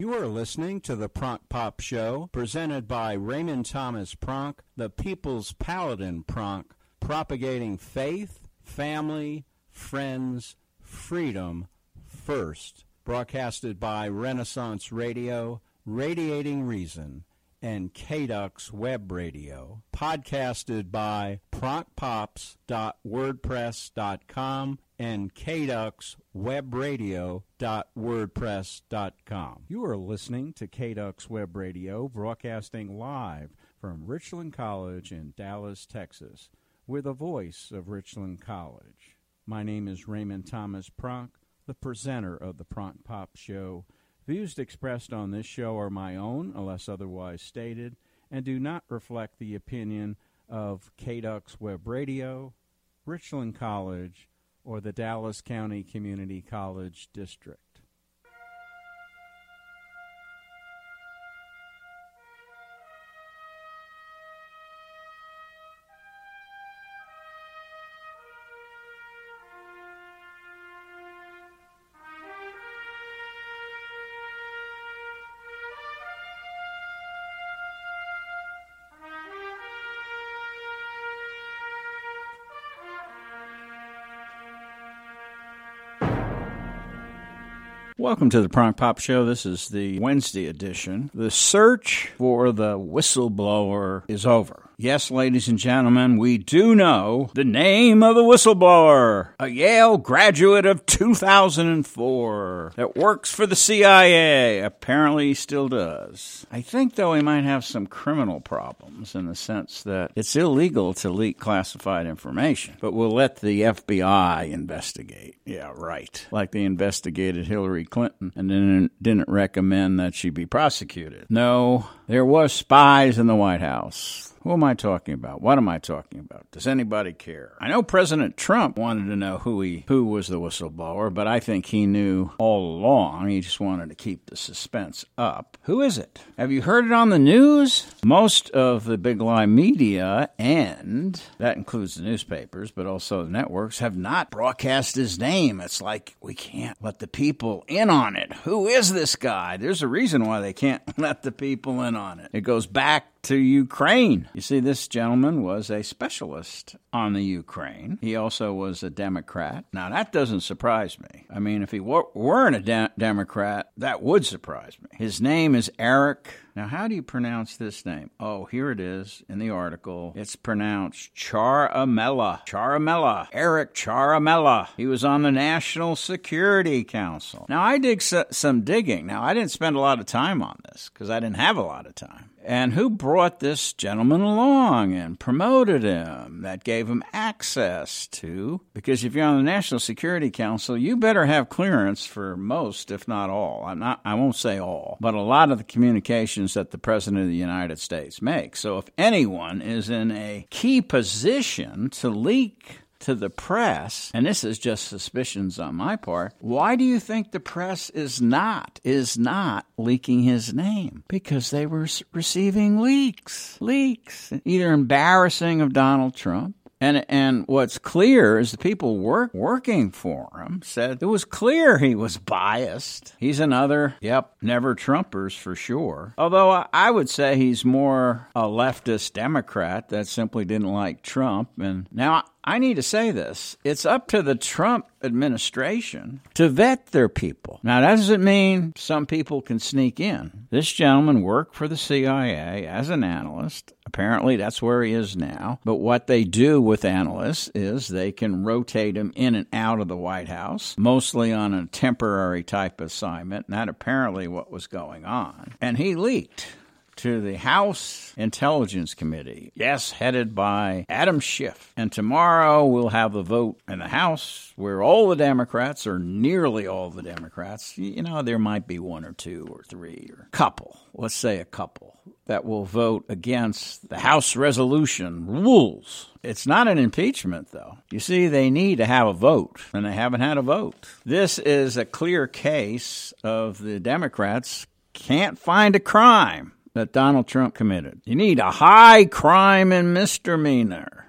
You are listening to the Pronk Pop Show, presented by Raymond Thomas Pronk, the People's Paladin Pronk, propagating faith, family, friends, freedom first. Broadcasted by Renaissance Radio, Radiating Reason, and KDUX Web Radio. Podcasted by pronkpops.wordpress.com and kduxwebradio.wordpress.com. You are listening to KDUX Web Radio, broadcasting live from Richland College in Dallas, Texas. We're the voice of Richland College. My name is Raymond Thomas Pronk, the presenter of the Pronk Pop Show. Views expressed on this show are my own, unless otherwise stated, and do not reflect the opinion of KDUX Web Radio, Richland College, or the Dallas County Community College District. Welcome to the Pronk Pop Show. This is the Wednesday edition. The search for the whistleblower is over. Yes, ladies and gentlemen, we do know the name of the whistleblower. A Yale graduate of 2004 that works for the CIA. Apparently he still does. I think, though, he might have some criminal problems in the sense that it's illegal to leak classified information. But we'll let the FBI investigate. Yeah, right. Like they investigated Hillary Clinton and then didn't recommend that she be prosecuted. No, there was spies in the White House. Who am I talking about? What am I talking about? Does anybody care? I know President Trump wanted to know who was the whistleblower, but I think he knew all along. He just wanted to keep the suspense up. Who is it? Have you heard it on the news? Most of the big lie media, and that includes the newspapers, but also the networks, have not broadcast his name. It's like we can't let the people in on it. Who is this guy? There's a reason why they can't let the people in on it. It goes back to Ukraine. You see, this gentleman was a specialist on the Ukraine. He also was a Democrat. Now, that doesn't surprise me. I mean, if he weren't a Democrat, that would surprise me. His name is Eric. Now, how do you pronounce this name? Oh, here it is in the article. It's pronounced Ciaramella. Ciaramella. Eric Ciaramella. He was on the National Security Council. Now, I did some digging. Now, I didn't spend a lot of time on this because I didn't have a lot of time. And who brought this gentleman along and promoted him, that gave him access to? Because if you're on the National Security Council, you better have clearance for most, if not all. I won't say all, but a lot of the communications that the President of the United States makes. So if anyone is in a key position to leak to the press, and this is just suspicions on my part, why do you think the press is not leaking his name? Because they were receiving leaks, either embarrassing of Donald Trump. And what's clear is the people working for him said it was clear he was biased. He's another, never Trumpers for sure. Although I would say he's more a leftist Democrat that simply didn't like Trump. And now I need to say this. It's up to the Trump administration to vet their people. Now, that doesn't mean some people can sneak in. This gentleman worked for the CIA as an analyst. Apparently, that's where he is now. But what they do with analysts is they can rotate him in and out of the White House, mostly on a temporary type assignment. And that apparently what was going on. And he leaked to the House Intelligence Committee, yes, headed by Adam Schiff. And tomorrow we'll have a vote in the House where all the Democrats, or nearly all the Democrats, there might be one or two or three or a couple, let's say a couple, that will vote against the House resolution rules. It's not an impeachment, though. You see, they need to have a vote, and they haven't had a vote. This is a clear case of the Democrats can't find a crime that Donald Trump committed. You need a high crime and misdemeanor.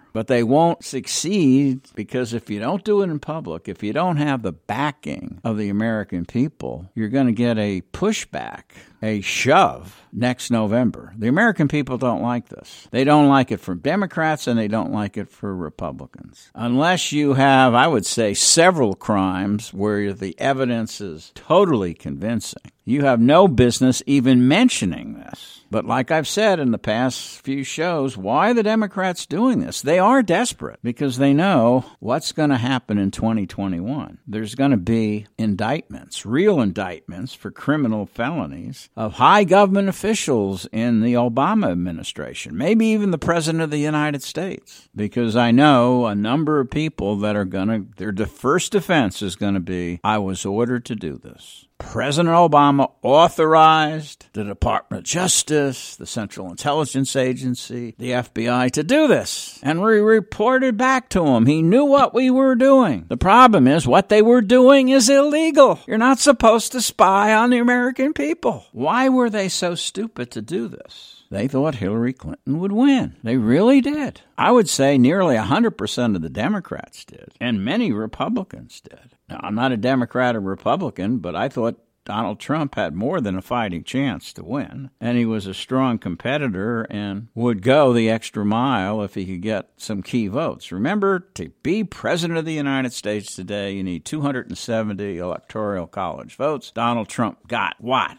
But they won't succeed because if you don't do it in public, if you don't have the backing of the American people, you're going to get a pushback, a shove next November. The American people don't like this. They don't like it from Democrats and they don't like it for Republicans. Unless you have, I would say, several crimes where the evidence is totally convincing, you have no business even mentioning this. But like I've said in the past few shows, why are the Democrats doing this? They are desperate because they know what's going to happen in 2021. There's going to be indictments, real indictments for criminal felonies of high government officials in the Obama administration, maybe even the President of the United States. Because I know a number of people that are their first defense is going to be, I was ordered to do this. President Obama authorized the Department of Justice, the Central Intelligence Agency, the FBI to do this. And we reported back to him. He knew what we were doing. The problem is what they were doing is illegal. You're not supposed to spy on the American people. Why were they so stupid to do this? They thought Hillary Clinton would win. They really did. I would say nearly 100% of the Democrats did, and many Republicans did. Now, I'm not a Democrat or Republican, but I thought Donald Trump had more than a fighting chance to win, and he was a strong competitor and would go the extra mile if he could get some key votes. Remember, to be president of the United States today, you need 270 electoral college votes. Donald Trump got,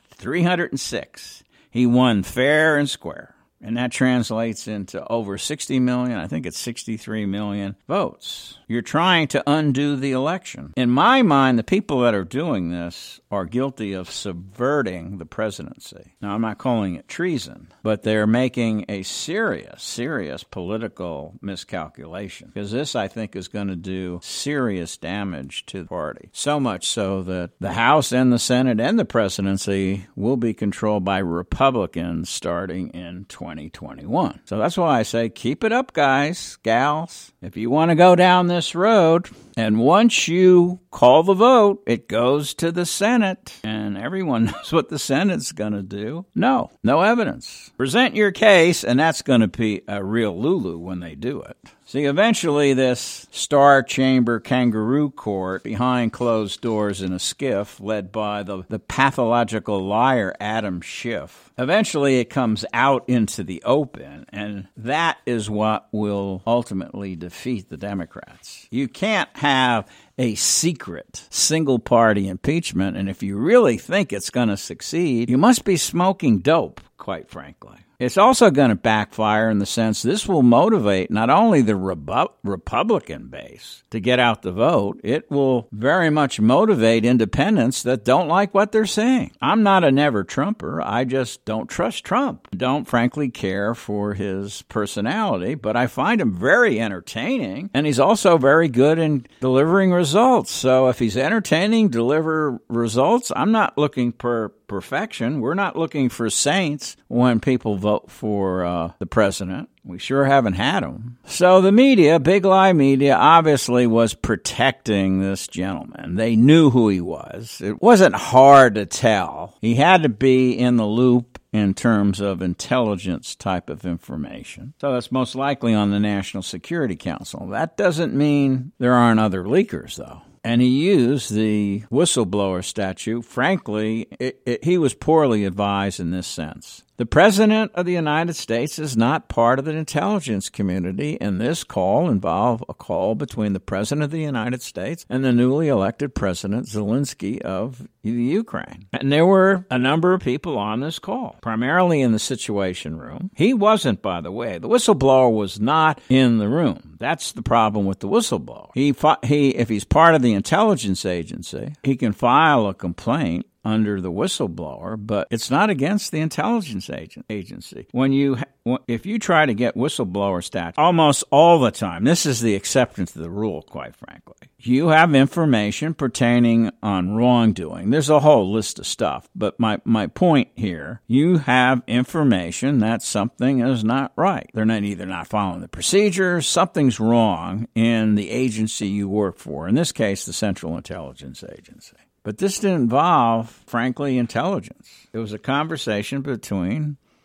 306. He won fair and square. And that translates into over 60 million, I think it's 63 million votes. You're trying to undo the election. In my mind, the people that are doing this are guilty of subverting the presidency. Now, I'm not calling it treason, but they're making a serious political miscalculation. Because this, I think, is going to do serious damage to the party. So much so that the House and the Senate and the presidency will be controlled by Republicans starting in 2021. So that's why I say keep it up, guys, gals. If you want to go down this road, and once you call the vote, it goes to the Senate, and everyone knows what the Senate's going to do. No evidence. Present your case, and that's going to be a real lulu when they do it. See, eventually this Star Chamber kangaroo court behind closed doors in a skiff led by the pathological liar Adam Schiff, eventually it comes out into the open, and that is what will ultimately defeat the Democrats. You can't have a secret single-party impeachment, and if you really think it's going to succeed, you must be smoking dope, quite frankly. It's also going to backfire in the sense this will motivate not only the Republican base to get out the vote, it will very much motivate independents that don't like what they're saying. I'm not a never Trumper. I just don't trust Trump. Don't frankly care for his personality, but I find him very entertaining, and he's also very good in delivering results. So if he's entertaining, deliver results, I'm not looking for perfection. We're not looking for saints when people vote for the president. We sure haven't had them. So the media, Big Lie Media, obviously was protecting this gentleman. They knew who he was. It wasn't hard to tell. He had to be in the loop in terms of intelligence type of information. So that's most likely on the National Security Council. That doesn't mean there aren't other leakers, though. And he used the whistleblower statute. Frankly, he was poorly advised in this sense. The President of the United States is not part of the intelligence community, and this call involved a call between the President of the United States and the newly elected President Zelensky of the Ukraine. And there were a number of people on this call, primarily in the Situation Room. He wasn't, by the way. The whistleblower was not in the room. That's the problem with the whistleblower. If he's part of the intelligence agency, he can file a complaint under the whistleblower, but it's not against the intelligence agency. If you try to get whistleblower statute, almost all the time, this is the exception to the rule, quite frankly. You have information pertaining on wrongdoing. There's a whole list of stuff, but my point here, you have information that something is not right. They're either not following the procedures, something's wrong in the agency you work for, in this case, the Central Intelligence Agency. But this didn't involve, frankly, intelligence. It was a conversation between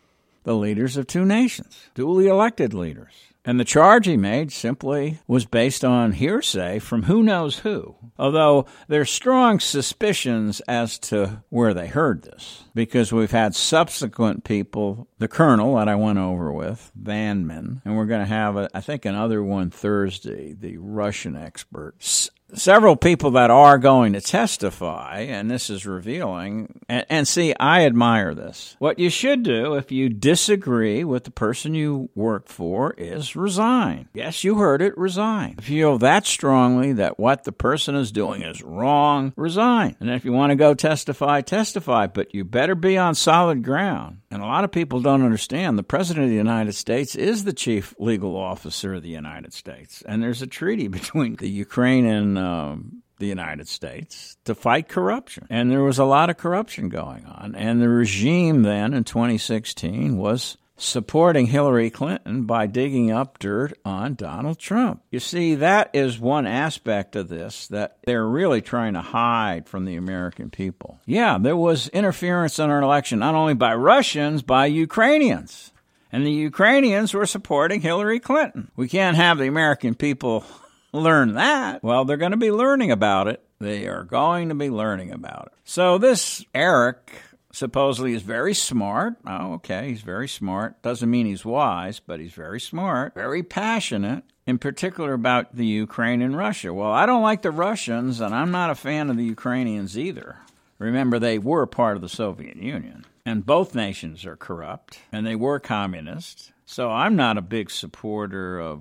the leaders of two nations, duly elected leaders. And the charge he made simply was based on hearsay from who knows who, although there's strong suspicions as to where they heard this, because we've had subsequent people, the colonel that I went over with, Vanman, and we're going to have, I think, another one Thursday, the Russian expert. Several people that are going to testify, and this is revealing, and see, I admire this. What you should do if you disagree with the person you work for is resign. Yes, you heard it, resign. If you feel that strongly that what the person is doing is wrong, resign. And if you want to go testify, testify, but you better be on solid ground. And a lot of people don't understand the President of the United States is the chief legal officer of the United States. And there's a treaty between the Ukraine and the United States to fight corruption. And there was a lot of corruption going on. And the regime then in 2016 was supporting Hillary Clinton by digging up dirt on Donald Trump. You see, that is one aspect of this that they're really trying to hide from the American people. Yeah, there was interference in our election, not only by Russians, by Ukrainians. And the Ukrainians were supporting Hillary Clinton. We can't have the American people learn that. Well, they're going to be learning about it. They are going to be learning about it. So this Eric supposedly is very smart. Oh, okay, he's very smart. Doesn't mean he's wise, but he's very smart, very passionate, in particular about the Ukraine and Russia. Well, I don't like the Russians, and I'm not a fan of the Ukrainians either. Remember, they were part of the Soviet Union, and both nations are corrupt, and they were communist. So I'm not a big supporter of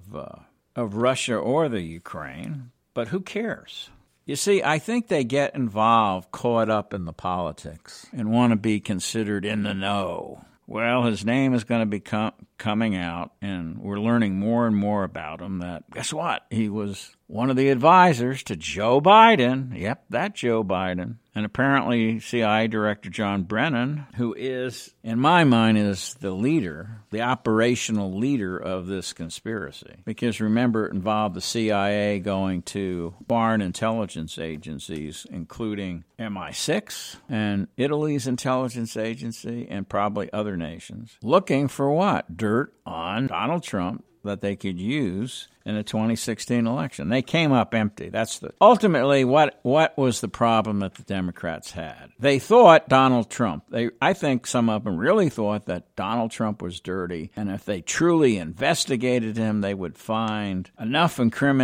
Russia or the Ukraine, but who cares? You see, I think they get involved, caught up in the politics, and want to be considered in the know. Well, his name is going to be coming out, and we're learning more and more about him that, guess what? He was one of the advisors to Joe Biden. Yep, that Joe Biden. And apparently CIA Director John Brennan, who is, in my mind, is the leader, the operational leader of this conspiracy. Because remember, it involved the CIA going to foreign intelligence agencies, including MI6 and Italy's intelligence agency and probably other nations, looking for what? Dirt on Donald Trump that they could use in the 2016 election. They came up empty. That's ultimately what was the problem that the Democrats had. They thought Donald Trump, I think some of them really thought that Donald Trump was dirty, and if they truly investigated him, they would find enough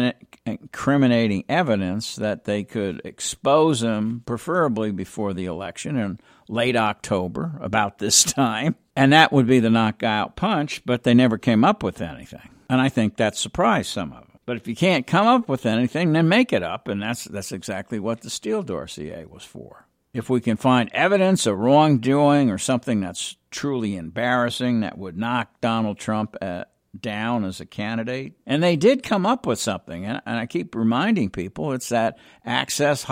incriminating evidence that they could expose him, preferably before the election in late October, about this time. And that would be the knockout punch, but they never came up with anything. And I think that surprised some of them. But if you can't come up with anything, then make it up, and that's exactly what the Steele dossier was for. If we can find evidence of wrongdoing or something that's truly embarrassing that would knock Donald Trump down as a candidate, and they did come up with something, and I keep reminding people, it's that Access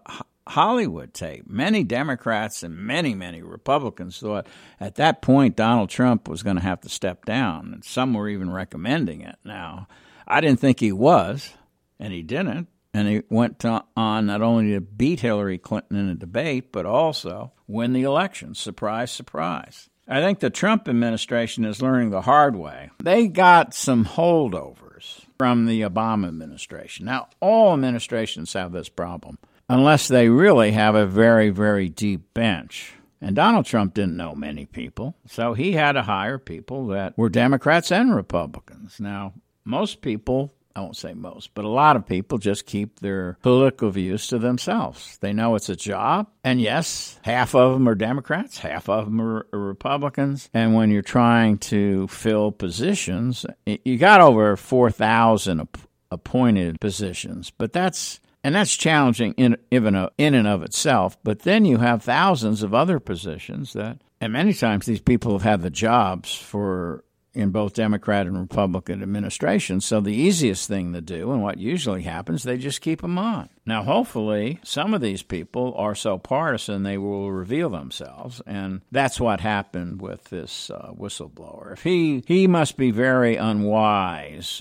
Hollywood tape. Many Democrats and many Republicans thought at that point Donald Trump was going to have to step down, and some were even recommending it. Now, I didn't think he was, and he didn't, and he went on not only to beat Hillary Clinton in a debate, but also win the election. Surprise, surprise. I think the Trump administration is learning the hard way. They got some holdovers from the Obama administration. Now, all administrations have this problem, unless they really have a very, very deep bench. And Donald Trump didn't know many people, so he had to hire people that were Democrats and Republicans. Now, most people, I won't say most, but a lot of people just keep their political views to themselves. They know it's a job, and yes, half of them are Democrats, half of them are Republicans. And when you're trying to fill positions, you got over 4,000 appointed positions, but that's challenging in and of itself. But then you have thousands of other positions and many times these people have had the jobs in both Democrat and Republican administrations. So the easiest thing to do, and what usually happens, they just keep them on. Now, hopefully, some of these people are so partisan they will reveal themselves, and that's what happened with this whistleblower. If he must be very unwise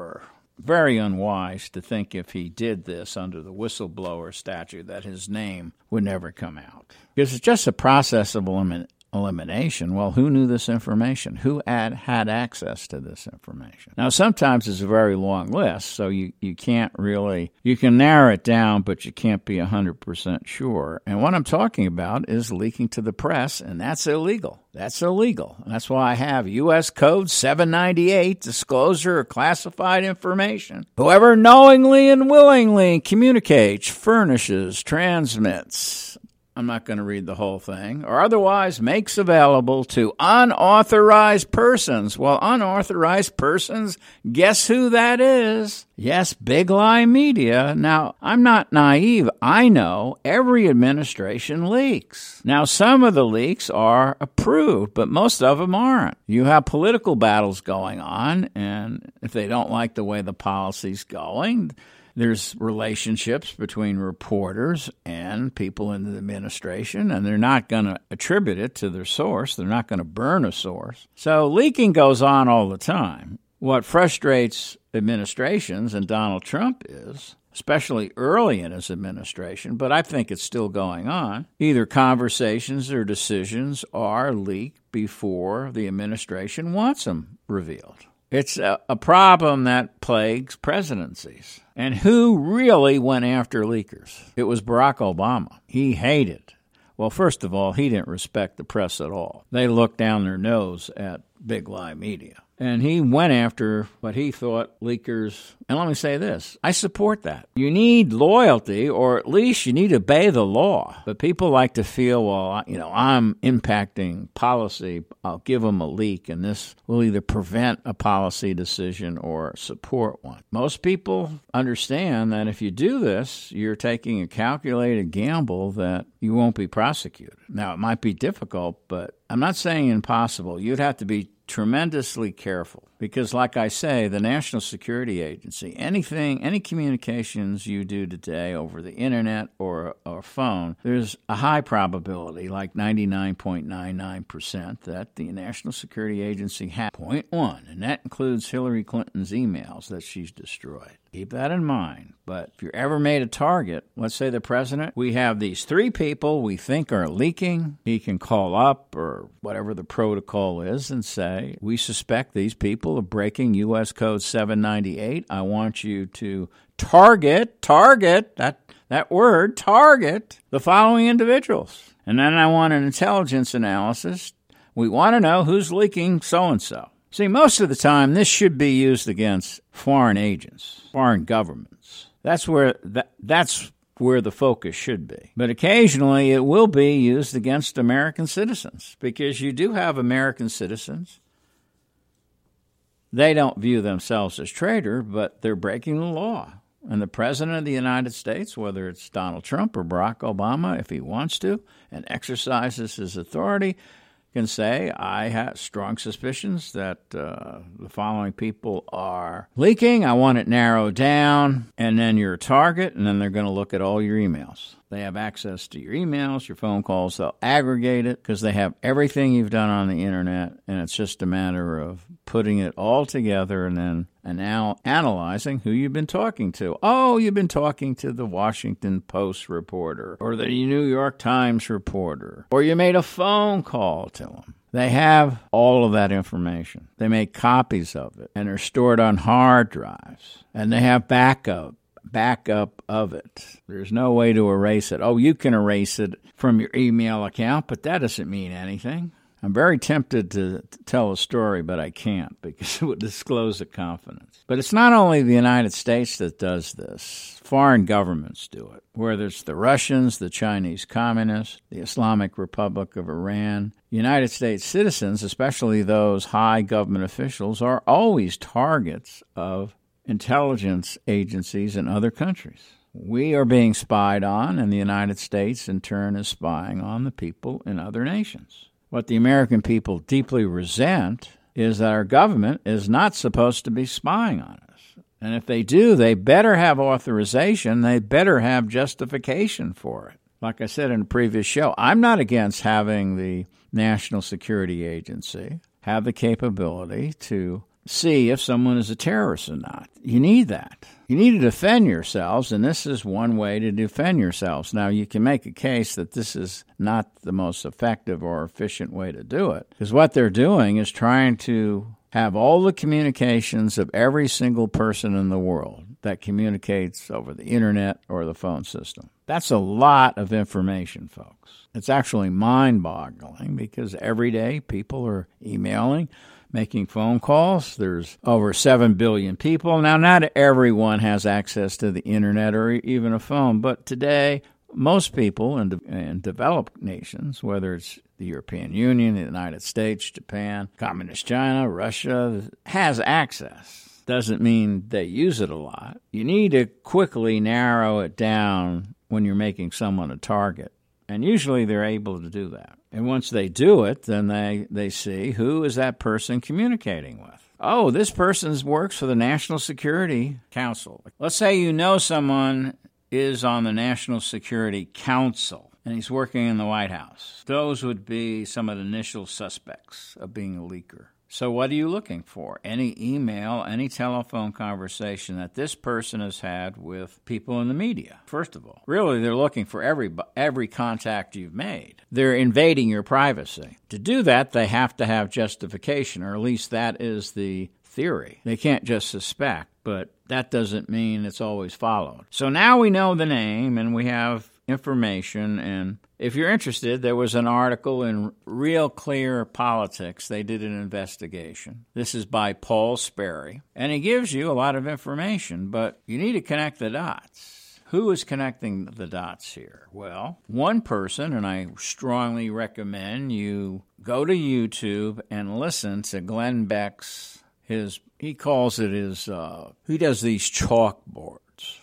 to think if he did this under the whistleblower statute that his name would never come out. Because it's just a process of elimination. Well, who knew this information? Who had access to this information? Now, sometimes it's a very long list, so you can't really, you can narrow it down, but you can't be 100% sure. And what I'm talking about is leaking to the press, and that's illegal. That's illegal. And that's why I have U.S. Code 798, disclosure of classified information. Whoever knowingly and willingly communicates, furnishes, transmits, I'm not going to read the whole thing, or otherwise makes available to unauthorized persons. Well, unauthorized persons, guess who that is? Yes, Big Lie Media. Now, I'm not naive. I know every administration leaks. Now, some of the leaks are approved, but most of them aren't. You have political battles going on, and if they don't like the way the policy's going, there's relationships between reporters and people in the administration, and they're not going to attribute it to their source. They're not going to burn a source. So leaking goes on all the time. What frustrates administrations, and Donald Trump is, especially early in his administration, but I think it's still going on, either conversations or decisions are leaked before the administration wants them revealed. It's a problem that plagues presidencies. And who really went after leakers? It was Barack Obama. He hated. Well, first of all, he didn't respect the press at all. They looked down their nose at Big Lie Media. And he went after what he thought leakers. And let me say this, I support that. You need loyalty, or at least you need to obey the law. But people like to feel, well, I'm impacting policy. I'll give them a leak, and this will either prevent a policy decision or support one. Most people understand that if you do this, you're taking a calculated gamble that you won't be prosecuted. Now, it might be difficult, but I'm not saying impossible. You'd have to be tremendously careful because, like I say, the National Security Agency, any communications you do today over the internet or phone, there's a high probability, like 99.99%, that the National Security Agency had. Point one, and that includes Hillary Clinton's emails that she's destroyed. Keep that in mind. But if you're ever made a target, let's say the president, we have these 3 people we think are leaking. He can call up or whatever the protocol is and say, we suspect these people of breaking U.S. Code 798. I want you to target, that word, target the following individuals. And then I want an intelligence analysis. We want to know who's leaking so-and-so. See, most of the time, this should be used against foreign agents, foreign governments. That's where the focus should be. But occasionally, it will be used against American citizens, because you do have American citizens. They don't view themselves as traitors, but they're breaking the law. And the President of the United States, whether it's Donald Trump or Barack Obama, if he wants to, and exercises his authority, can say, I have strong suspicions that the following people are leaking. I want it narrowed down. And then you're a target, and then they're going to look at all your emails. They have access to your emails, your phone calls. They'll aggregate it because they have everything you've done on the internet, and it's just a matter of putting it all together and then now analyzing who you've been talking to. Oh, you've been talking to the Washington Post reporter or the New York Times reporter, or you made a phone call to them. They have all of that information. They make copies of it, and they're stored on hard drives, and they have backup of it. There's no way to erase it. Oh, you can erase it from your email account, but that doesn't mean anything. I'm very tempted to tell a story, but I can't because it would disclose a confidence. But it's not only the United States that does this. Foreign governments do it, whether it's the Russians, the Chinese Communists, the Islamic Republic of Iran. United States citizens, especially those high government officials, are always targets of intelligence agencies in other countries. We are being spied on, and the United States, in turn, is spying on the people in other nations. What the American people deeply resent is that our government is not supposed to be spying on us. And if they do, they better have authorization. They better have justification for it. Like I said in a previous show, I'm not against having the National Security Agency have the capability to see if someone is a terrorist or not. You need that. You need to defend yourselves, and this is one way to defend yourselves. Now, you can make a case that this is not the most effective or efficient way to do it, because what they're doing is trying to have all the communications of every single person in the world that communicates over the internet or the phone system. That's a lot of information, folks. It's actually mind-boggling because every day people are emailing, making phone calls. There's over 7 billion people. Now, not everyone has access to the internet or even a phone, but today, most people in developed nations, whether it's the European Union, the United States, Japan, Communist China, Russia, has access. Doesn't mean they use it a lot. You need to quickly narrow it down when you're making someone a target. And usually they're able to do that. And once they do it, then they see who is that person communicating with. Oh, this person works for the National Security Council. Let's say you know someone is on the National Security Council and he's working in the White House. Those would be some of the initial suspects of being a leaker. So what are you looking for? Any email, any telephone conversation that this person has had with people in the media, first of all. Really, they're looking for every contact you've made. They're invading your privacy. To do that, they have to have justification, or at least that is the theory. They can't just suspect, but that doesn't mean it's always followed. So now we know the name and we have information, and if you're interested, there was an article in Real Clear Politics. They did an investigation. This is by Paul Sperry, and he gives you a lot of information, but you need to connect the dots. Who is connecting the dots here? Well, one person, and I strongly recommend you go to YouTube and listen to Glenn Beck's, he calls it he does these chalkboards.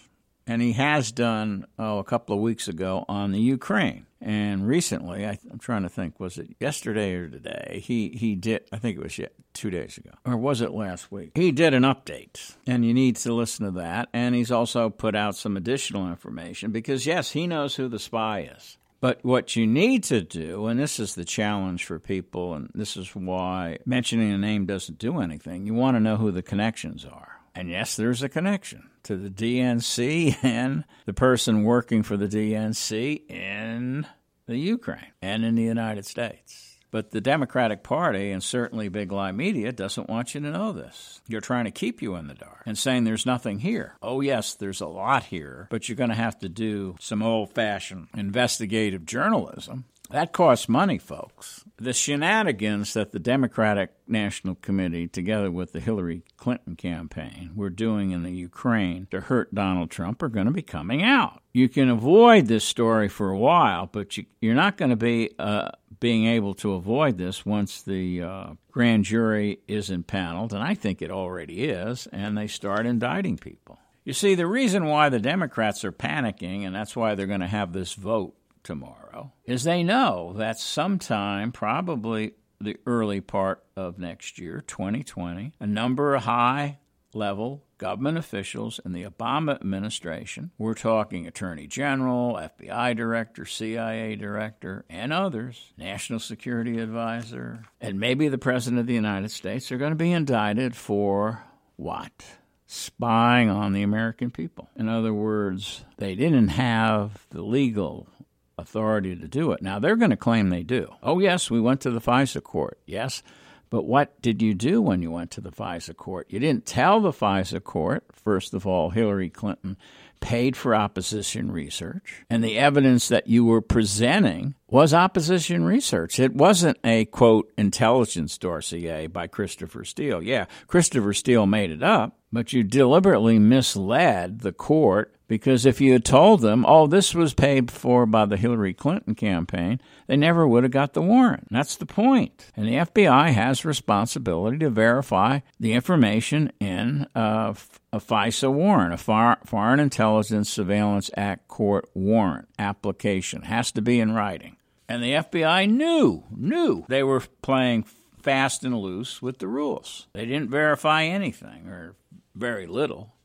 And he has done, a couple of weeks ago on the Ukraine. And recently, I'm trying to think, was it yesterday or today? He did, I think it was 2 days ago. Or was it last week? He did an update. And you need to listen to that. And he's also put out some additional information because, yes, he knows who the spy is. But what you need to do, and this is the challenge for people, and this is why mentioning a name doesn't do anything, you want to know who the connections are. And yes, there's a connection to the DNC and the person working for the DNC in the Ukraine and in the United States. But the Democratic Party, and certainly Big Lie Media, doesn't want you to know this. You're trying to keep you in the dark and saying there's nothing here. Oh, yes, there's a lot here, but you're going to have to do some old-fashioned investigative journalism. That costs money, folks. The shenanigans that the Democratic National Committee, together with the Hillary Clinton campaign, were doing in the Ukraine to hurt Donald Trump are going to be coming out. You can avoid this story for a while, but you're not going to be being able to avoid this once the grand jury is impaneled, and I think it already is, and they start indicting people. You see, the reason why the Democrats are panicking, and that's why they're going to have this vote tomorrow, is they know that sometime, probably the early part of next year, 2020, a number of high-level government officials in the Obama administration, we're talking Attorney General, FBI Director, CIA Director, and others, National Security Advisor, and maybe the President of the United States are going to be indicted for what? Spying on the American people. In other words, they didn't have the legal authority to do it. Now, they're going to claim they do. Oh, yes, we went to the FISA court. Yes, but what did you do when you went to the FISA court? You didn't tell the FISA court, first of all, Hillary Clinton paid for opposition research, and the evidence that you were presenting was opposition research. It wasn't a, quote, intelligence dossier by Christopher Steele. Yeah, Christopher Steele made it up, but you deliberately misled the court because if you had told them, oh, this was paid for by the Hillary Clinton campaign, they never would have got the warrant. That's the point. And the FBI has responsibility to verify the information in a FISA warrant, a Foreign Intelligence Surveillance Act court warrant application. Has to be in writing. And the FBI knew they were playing fast and loose with the rules. They didn't verify anything, or very little.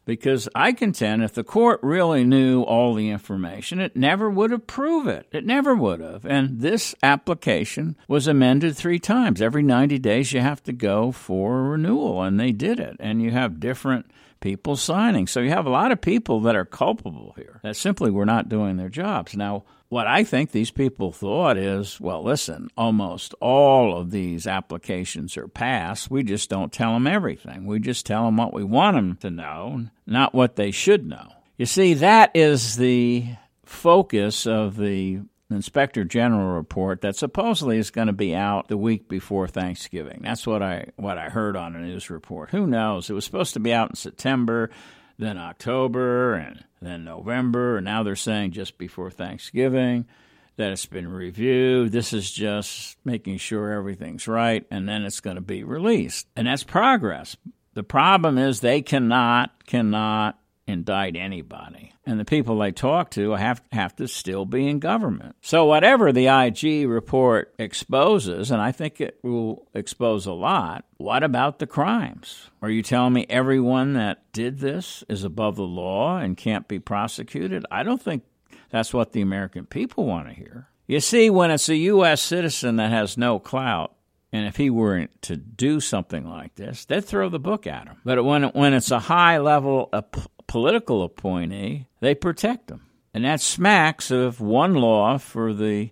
Because I contend if the court really knew all the information, it never would approve it. It never would have. And this application was amended 3 times. Every 90 days you have to go for a renewal, and they did it. And you have different people signing. So you have a lot of people that are culpable here that simply were not doing their jobs. Now, what I think these people thought is, well, listen, almost all of these applications are passed. We just don't tell them everything. We just tell them what we want them to know, not what they should know. You see, that is the focus of the Inspector General report that supposedly is going to be out the week before Thanksgiving. That's what I heard on a news report. Who knows? It was supposed to be out in September, then October, and then November, and now they're saying just before Thanksgiving that it's been reviewed. This is just making sure everything's right, and then it's going to be released. And that's progress. The problem is they cannot indict anybody. And the people they talk to have to still be in government. So whatever the IG report exposes, and I think it will expose a lot, what about the crimes? Are you telling me everyone that did this is above the law and can't be prosecuted? I don't think that's what the American people want to hear. You see, when it's a U.S. citizen that has no clout, and if he were to do something like this, they'd throw the book at him. But when it's a high-level political appointee, they protect him. And that smacks of one law for the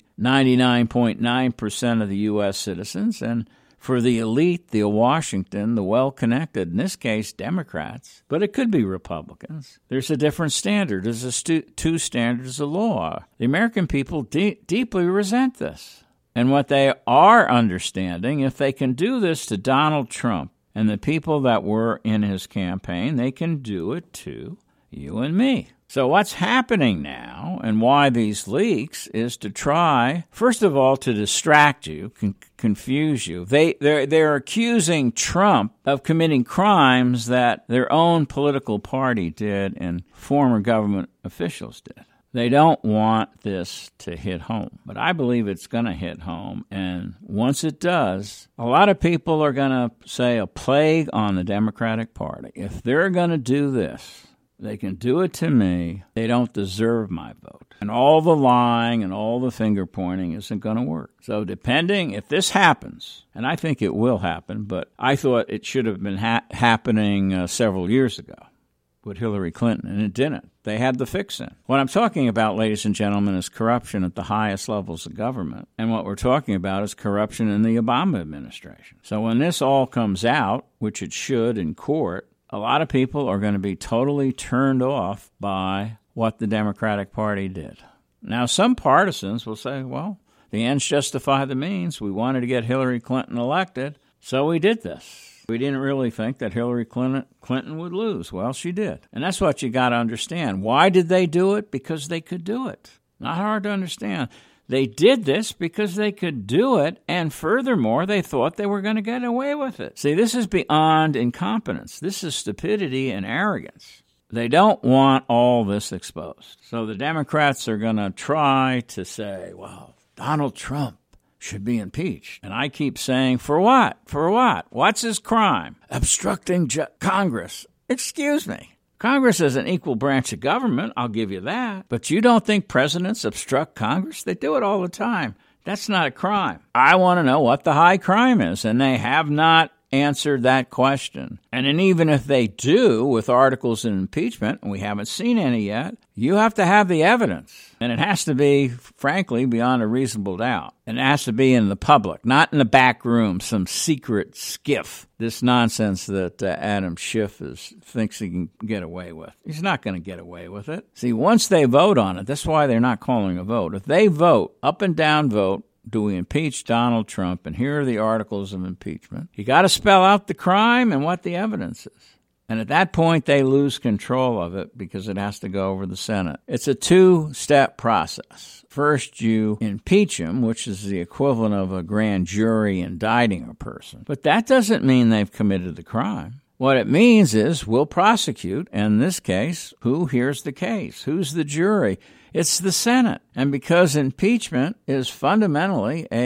99.9% of the U.S. citizens, and for the elite, the Washington, the well-connected, in this case, Democrats, but it could be Republicans. There's a different standard. There's two standards of law. The American people deeply resent this. And what they are understanding, if they can do this to Donald Trump and the people that were in his campaign, they can do it to you and me. So what's happening now and why these leaks is to try, first of all, to distract you, confuse you. They're accusing Trump of committing crimes that their own political party did and former government officials did. They don't want this to hit home, but I believe it's going to hit home. And once it does, a lot of people are going to say a plague on the Democratic Party. If they're going to do this, they can do it to me. They don't deserve my vote. And all the lying and all the finger pointing isn't going to work. So depending, if this happens, and I think it will happen, but I thought it should have been happening several years ago with Hillary Clinton, and it didn't. They had the fix in. What I'm talking about, ladies and gentlemen, is corruption at the highest levels of government. And what we're talking about is corruption in the Obama administration. So when this all comes out, which it should in court, a lot of people are going to be totally turned off by what the Democratic Party did. Now, some partisans will say, well, the ends justify the means. We wanted to get Hillary Clinton elected, so we did this. We didn't really think that Hillary Clinton would lose. Well, she did. And that's what you got to understand. Why did they do it? Because they could do it. Not hard to understand. They did this because they could do it, and furthermore, they thought they were going to get away with it. See, this is beyond incompetence. This is stupidity and arrogance. They don't want all this exposed. So the Democrats are going to try to say, well, Donald Trump should be impeached. And I keep saying, for what? For what? What's his crime? Obstructing Congress. Excuse me. Congress is an equal branch of government, I'll give you that. But you don't think presidents obstruct Congress? They do it all the time. That's not a crime. I want to know what the high crime is, and they have not answered that question. And then even if they do with articles of impeachment, and we haven't seen any yet, you have to have the evidence. And it has to be, frankly, beyond a reasonable doubt. And it has to be in the public, not in the back room, some secret skiff. This nonsense that Adam Schiff thinks he can get away with. He's not going to get away with it. See, once they vote on it, that's why they're not calling a vote. If they vote, up and down vote, do we impeach Donald Trump? And here are the articles of impeachment. You got to spell out the crime and what the evidence is. And at that point, they lose control of it because it has to go over the Senate. It's a two-step process. First, you impeach him, which is the equivalent of a grand jury indicting a person. But that doesn't mean they've committed the crime. What it means is we'll prosecute, and in this case, who hears the case? Who's the jury? It's the Senate. And because impeachment is fundamentally a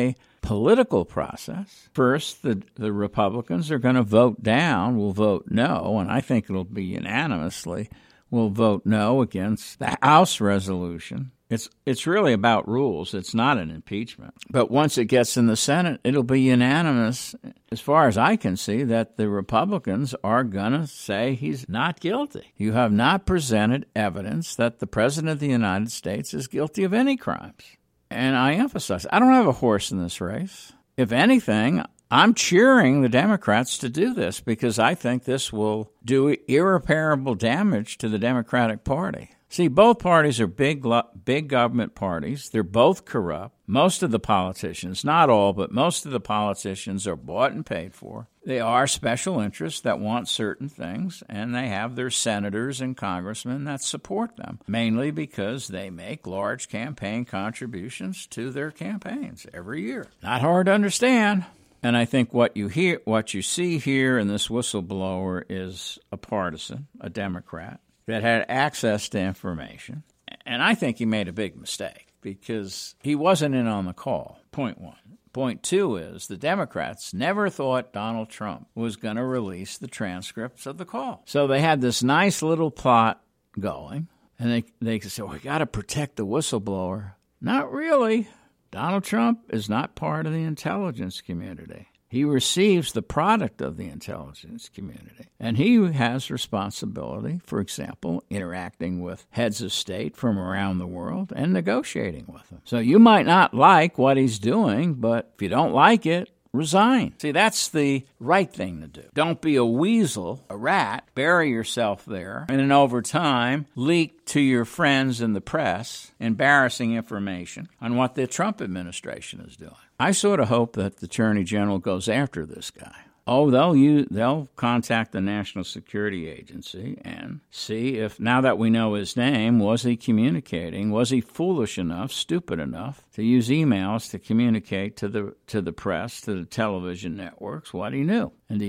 political process. First, the Republicans are going to will vote no, and I think it'll be unanimously, will vote no against the House resolution. It's really about rules. It's not an impeachment. But once it gets in the Senate, it'll be unanimous, as far as I can see, that the Republicans are going to say he's not guilty. You have not presented evidence that the President of the United States is guilty of any crimes. And I emphasize, I don't have a horse in this race. If anything, I'm cheering the Democrats to do this because I think this will do irreparable damage to the Democratic Party. See, both parties are big government parties. They're both corrupt. Most of the politicians, not all, but most of the politicians are bought and paid for. They are special interests that want certain things, and they have their senators and congressmen that support them, mainly because they make large campaign contributions to their campaigns every year. Not hard to understand. And I think what you see here in this whistleblower is a partisan, a Democrat, that had access to information. And I think he made a big mistake because he wasn't in on the call, point one. Point two is the Democrats never thought Donald Trump was going to release the transcripts of the call. So they had this nice little plot going, and they said, we got to protect the whistleblower. Not really. Donald Trump is not part of the intelligence community. He receives the product of the intelligence community, and he has responsibility, for example, interacting with heads of state from around the world and negotiating with them. So you might not like what he's doing, but if you don't like it, resign. See, that's the right thing to do. Don't be a weasel, a rat, bury yourself there, and then over time leak to your friends in the press embarrassing information on what the Trump administration is doing. I sort of hope that the Attorney General goes after this guy. Oh, they'll contact the National Security Agency and see if, now that we know his name, was he communicating? Was he foolish enough, stupid enough to use emails to communicate to the press, to the television networks, what he knew?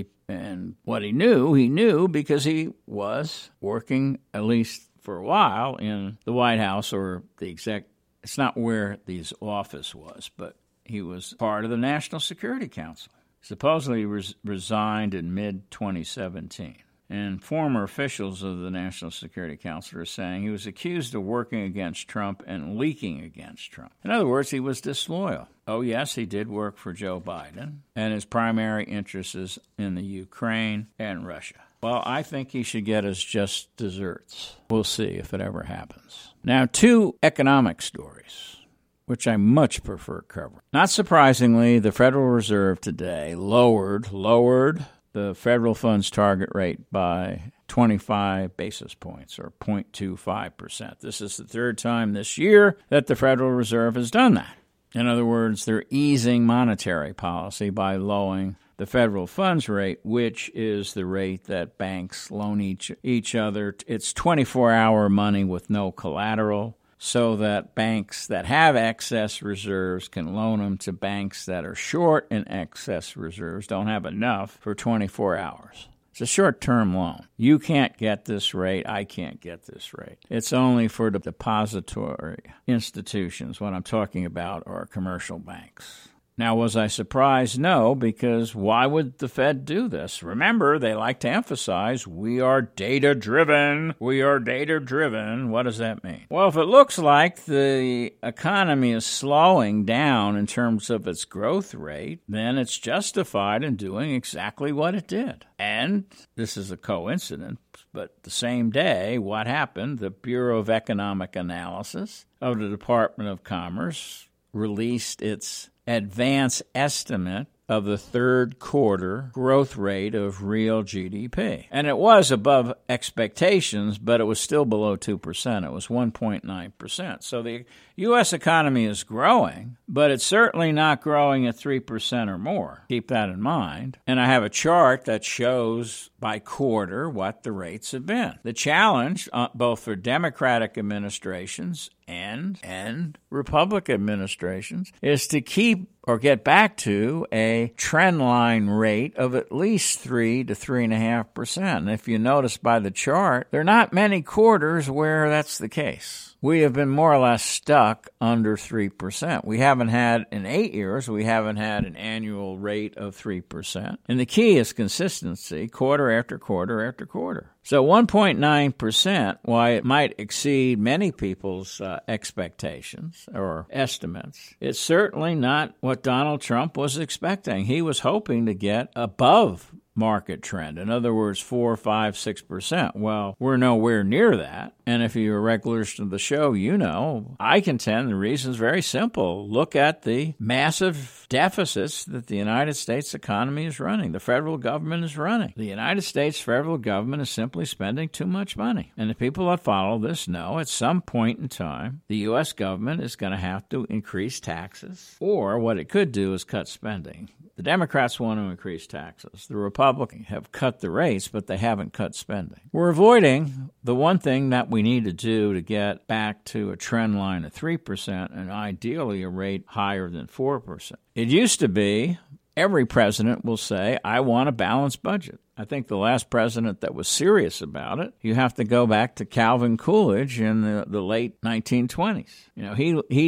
And what he knew because he was working, at least for a while, in the White House or the it's not where his office was, but he was part of the National Security Council. Supposedly resigned in mid-2017. And former officials of the National Security Council are saying he was accused of working against Trump and leaking against Trump. In other words, he was disloyal. Oh, yes, he did work for Joe Biden, and his primary interest is in the Ukraine and Russia. Well, I think he should get his just desserts. We'll see if it ever happens. Now, two economic stories, which I much prefer covering. Not surprisingly, the Federal Reserve today lowered the federal funds target rate by 25 basis points, or 0.25%. This is the third time this year that the Federal Reserve has done that. In other words, they're easing monetary policy by lowering the federal funds rate, which is the rate that banks loan each other. It's 24-hour money with no collateral, so that banks that have excess reserves can loan them to banks that are short in excess reserves, don't have enough for 24 hours. It's a short-term loan. You can't get this rate. I can't get this rate. It's only for the depository institutions. What I'm talking about are commercial banks. Now, was I surprised? No, because why would the Fed do this? Remember, they like to emphasize, we are data-driven. We are data-driven. What does that mean? Well, if it looks like the economy is slowing down in terms of its growth rate, then it's justified in doing exactly what it did. And this is a coincidence, but the same day, what happened? The Bureau of Economic Analysis of the Department of Commerce released its advance estimate of the third quarter growth rate of real GDP. And it was above expectations, but it was still below 2%. It was 1.9%. So the U.S. economy is growing, but it's certainly not growing at 3% or more. Keep that in mind. And I have a chart that shows by quarter what the rates have been. The challenge, both for Democratic administrations and Republican administrations, is to keep or get back to a trend line rate of at least 3 to 3.5%. And if you notice by the chart, there are not many quarters where that's the case. we have been more or less stuck under 3%. We haven't had, in 8 years, we haven't had an annual rate of 3%. And the key is consistency, quarter after quarter after quarter. So 1.9%, while it might exceed many people's expectations or estimates, it's certainly not what Donald Trump was expecting. He was hoping to get above market trend. In other words, 4, 5, 6%. Well, we're nowhere near that. And if you're regulars to the show, you know, I contend the reason is very simple. Look at the massive deficits that the United States economy is running, the federal government is running. The United States federal government is simply spending too much money. And the people that follow this know at some point in time, the U.S. government is going to have to increase taxes, or what it could do is cut spending. The Democrats want to increase taxes. The Republicans have cut the rates, but they haven't cut spending. We're avoiding the one thing that we need to do to get back to a trend line of 3% and ideally a rate higher than 4%. It used to be every president will say, I want a balanced budget. I think the last president that was serious about it, you have to go back to Calvin Coolidge in the late 1920s. You know,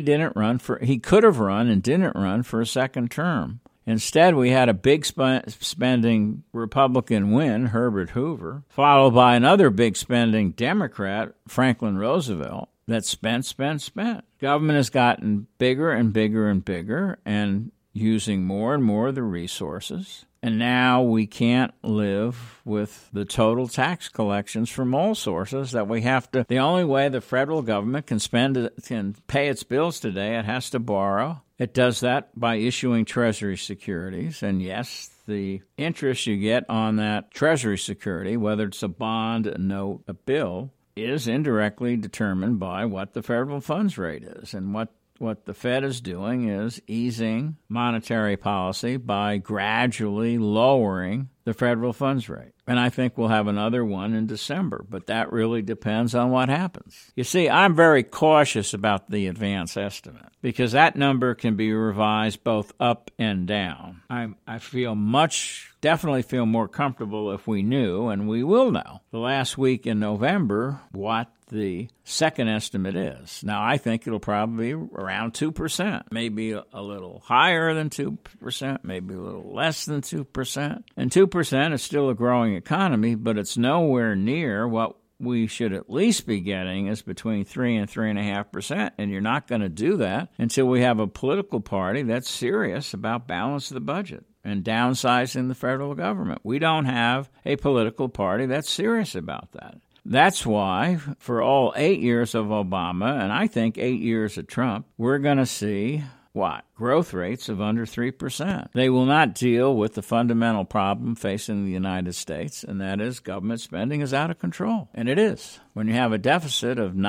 he could have run and didn't run for a second term. Instead, we had a big spending Republican win, Herbert Hoover, followed by another big spending Democrat, Franklin Roosevelt, that spent. Government has gotten bigger and bigger and bigger and using more and more of the resources. And now we can't live with the total tax collections from all sources that we have to. The only way the federal government can pay its bills today, it has to borrow. It does that by issuing Treasury securities. And yes, the interest you get on that Treasury security, whether it's a bond, a note, a bill, is indirectly determined by what the federal funds rate is. And what the Fed is doing is easing monetary policy by gradually lowering the federal funds rate. And I think we'll have another one in December, but that really depends on what happens. You see, I'm very cautious about the advance estimate because that number can be revised both up and down. I definitely feel more comfortable if we knew, and we will know, the last week in November what the second estimate is. Now, I think it'll probably be around 2%, maybe a little higher than 2%, maybe a little less than 2%. And 2% is still a growing economy, but it's nowhere near what we should at least be getting is between 3 and 3.5%, and you're not going to do that until we have a political party that's serious about balance of the budget and downsizing the federal government. We don't have a political party that's serious about that. That's why, for all 8 years of Obama, and I think 8 years of Trump, we're going to see what? Growth rates of under 3%. They will not deal with the fundamental problem facing the United States, and that is government spending is out of control. And it is. When you have a deficit of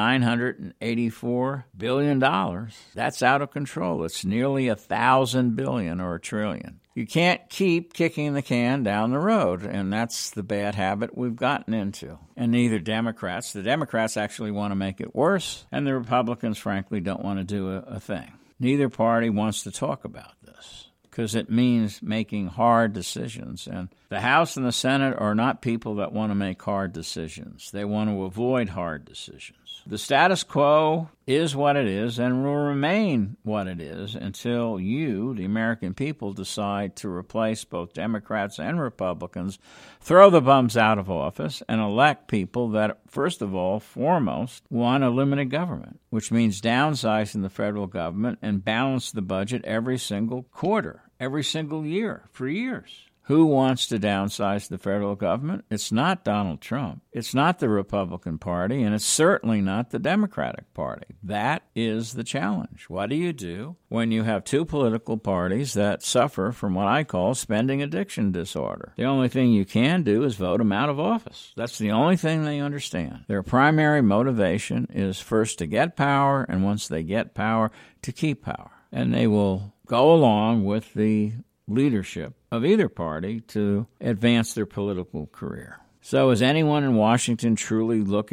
$984 billion, that's out of control. It's nearly $1,000 billion or $1 trillion. You can't keep kicking the can down the road, and that's the bad habit we've gotten into. And the Democrats actually want to make it worse, and the Republicans, frankly, don't want to do a thing. Neither party wants to talk about this because it means making hard decisions. And the House and the Senate are not people that want to make hard decisions. They want to avoid hard decisions. The status quo is what it is and will remain what it is until you, the American people, decide to replace both Democrats and Republicans, throw the bums out of office, and elect people that, first of all, foremost, want a limited government, which means downsizing the federal government and balance the budget every single quarter, every single year, for years. Who wants to downsize the federal government? It's not Donald Trump. It's not the Republican Party, and it's certainly not the Democratic Party. That is the challenge. What do you do when you have two political parties that suffer from what I call spending addiction disorder? The only thing you can do is vote them out of office. That's the only thing they understand. Their primary motivation is first to get power, and once they get power, to keep power. And they will go along with the leadership of either party to advance their political career. So is anyone in Washington truly looking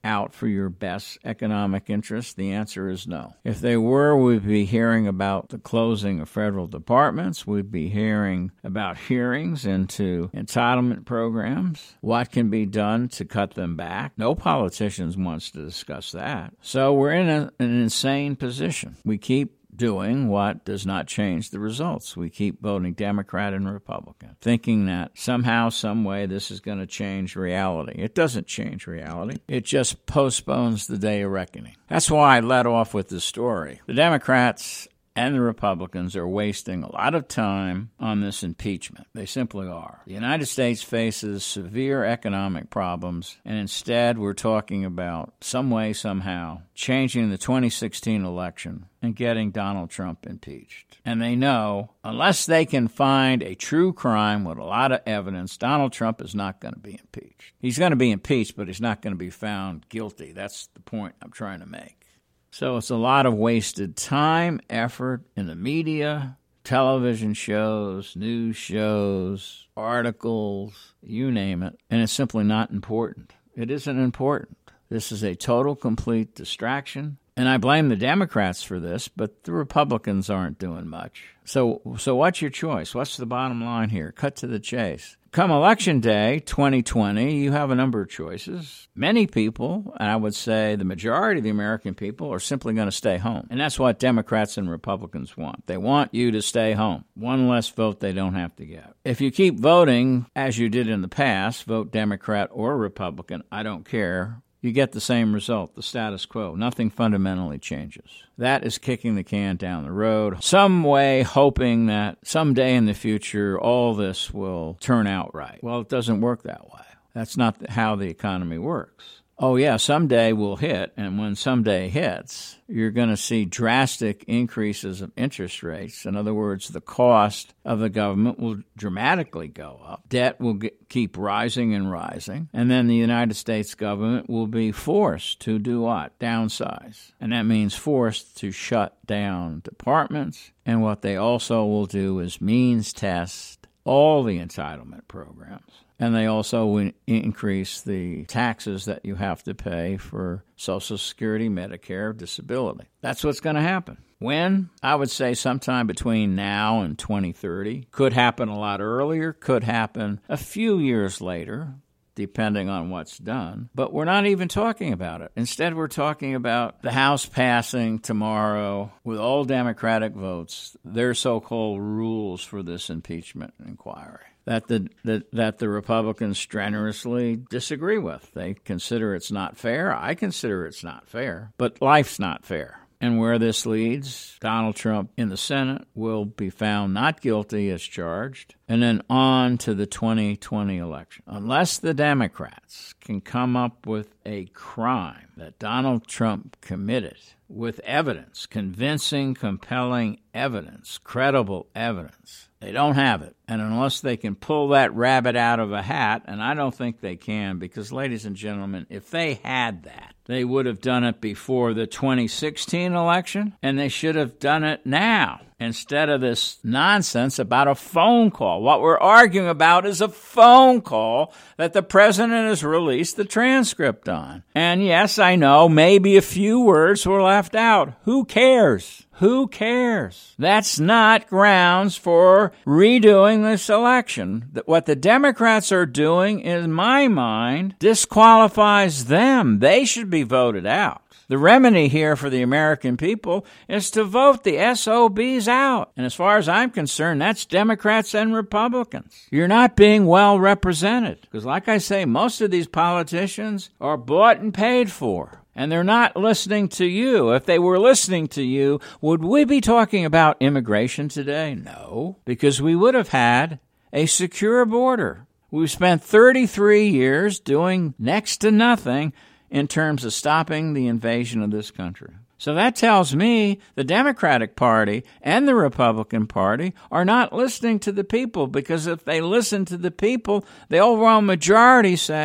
out for your best economic interest? The answer is no. If they were, we'd be hearing about the closing of federal departments. We'd be hearing about hearings into entitlement programs. What can be done to cut them back? No politician wants to discuss that. So we're in an insane position. We keep doing what does not change the results. We keep voting Democrat and Republican, thinking that somehow, some way, this is going to change reality. It doesn't change reality. It just postpones the day of reckoning. That's why I led off with this story. The Democrats and the Republicans are wasting a lot of time on this impeachment. They simply are. The United States faces severe economic problems, and instead we're talking about some way, somehow, changing the 2016 election and getting Donald Trump impeached. And they know, unless they can find a true crime with a lot of evidence, Donald Trump is not going to be impeached. He's going to be impeached, but he's not going to be found guilty. That's the point I'm trying to make. So it's a lot of wasted time, effort in the media, television shows, news shows, articles, you name it, and it's simply not important. It isn't important. This is a total, complete distraction, and I blame the Democrats for this, but the Republicans aren't doing much. So what's your choice? What's the bottom line here? Cut to the chase. Come Election Day 2020, you have a number of choices. Many people, and I would say the majority of the American people, are simply going to stay home. And that's what Democrats and Republicans want. They want you to stay home. One less vote they don't have to get. If you keep voting as you did in the past, vote Democrat or Republican, I don't care. You get the same result, the status quo. Nothing fundamentally changes. That is kicking the can down the road, some way hoping that someday in the future all this will turn out right. Well, it doesn't work that way. That's not how the economy works. Oh, yeah, someday will hit, and when someday hits, you're going to see drastic increases of interest rates. In other words, the cost of the government will dramatically go up. Debt will keep rising and rising, and then the United States government will be forced to do what? Downsize. And that means forced to shut down departments, and what they also will do is means test all the entitlement programs. And they also will increase the taxes that you have to pay for Social Security, Medicare, disability. That's what's going to happen. When? I would say sometime between now and 2030. Could happen a lot earlier, could happen a few years later, depending on what's done. But we're not even talking about it. Instead, we're talking about the House passing tomorrow with all Democratic votes their so-called rules for this impeachment inquiry that the Republicans strenuously disagree with. They consider it's not fair. I consider it's not fair. But life's not fair. And where this leads, Donald Trump in the Senate will be found not guilty as charged, and then on to the 2020 election. Unless the Democrats can come up with a crime that Donald Trump committed with evidence, convincing, compelling evidence, credible evidence, they don't have it. And unless they can pull that rabbit out of a hat, and I don't think they can, because, ladies and gentlemen, if they had that, they would have done it before the 2016 election, and they should have done it now instead of this nonsense about a phone call. What we're arguing about is a phone call that the president has released the transcript on. And yes, I know, maybe a few words were left out. Who cares? Who cares? That's not grounds for redoing this election. What the Democrats are doing, in my mind, disqualifies them. They should be voted out. The remedy here for the American people is to vote the SOBs out. And as far as I'm concerned, that's Democrats and Republicans. You're not being well represented. Because like I say, most of these politicians are bought and paid for. And they're not listening to you. If they were listening to you, would we be talking about immigration today? No, because we would have had a secure border. We've spent 33 years doing next to nothing in terms of stopping the invasion of this country. So that tells me the Democratic Party and the Republican Party are not listening to the people, because if they listen to the people, the overall majority say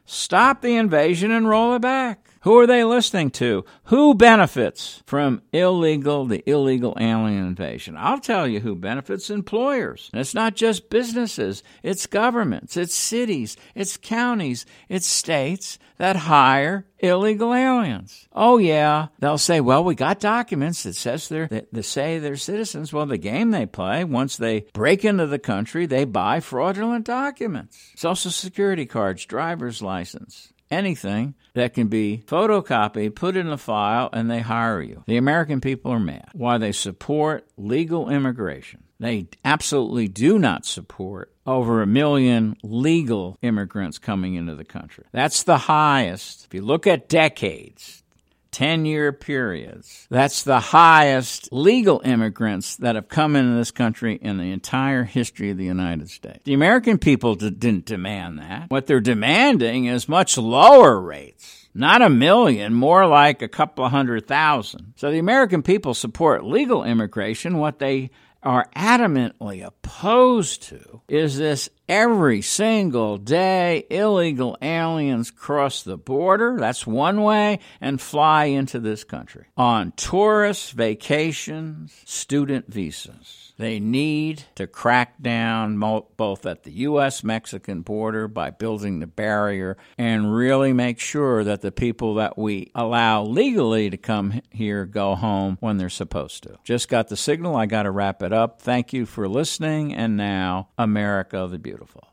Stop the invasion and roll it back. Who are they listening to? Who benefits from the illegal alien invasion? I'll tell you who benefits: employers. And it's not just businesses. It's governments. It's cities. It's counties. It's states that hire illegal aliens. Oh, yeah. They'll say, well, we got documents that say they're citizens. Well, the game they play, once they break into the country, they buy fraudulent documents. Social Security cards, driver's license. Anything that can be photocopied, put in a file, and they hire you. The American people are mad. Why? They support legal immigration. They absolutely do not support over 1 million legal immigrants coming into the country. That's the highest. If you look at decades, 10-year periods, that's the highest legal immigrants that have come into this country in the entire history of the United States. The American people didn't demand that. What they're demanding is much lower rates. Not 1 million, more like a couple of 100,000. So the American people support legal immigration. What they are adamantly opposed to is this every single day illegal aliens cross the border, that's one way, and fly into this country on tourist vacations, student visas. They need to crack down both at the U.S.-Mexican border by building the barrier and really make sure that the people that we allow legally to come here go home when they're supposed to. Just got the signal. I got to wrap it up. Thank you for listening. And now, America the Beautiful.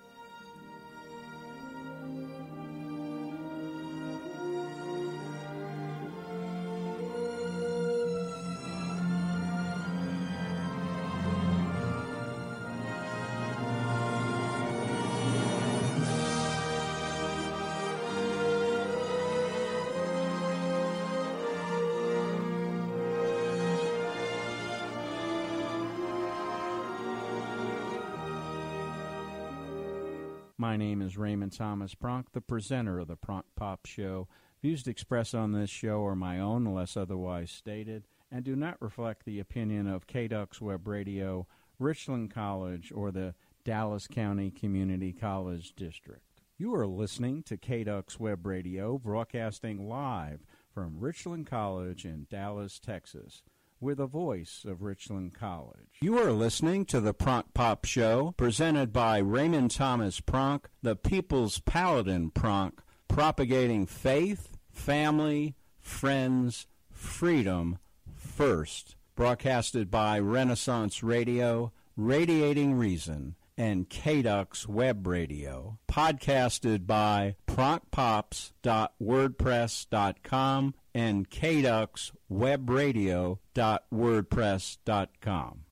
My name is Raymond Thomas Pronk, the presenter of the Pronk Pop Show. Views expressed on this show are my own, unless otherwise stated, and do not reflect the opinion of KDUX Web Radio, Richland College, or the Dallas County Community College District. You are listening to KDUX Web Radio, broadcasting live from Richland College in Dallas, Texas. We're the voice of Richland College. You are listening to the Pronk Pop Show, presented by Raymond Thomas Pronk, the People's Paladin Pronk, propagating faith, family, friends, freedom first. Broadcasted by Renaissance Radio, Radiating Reason, and KDUX Web Radio. Podcasted by pronkpops.wordpress.com and kduxwebradio.wordpress.com.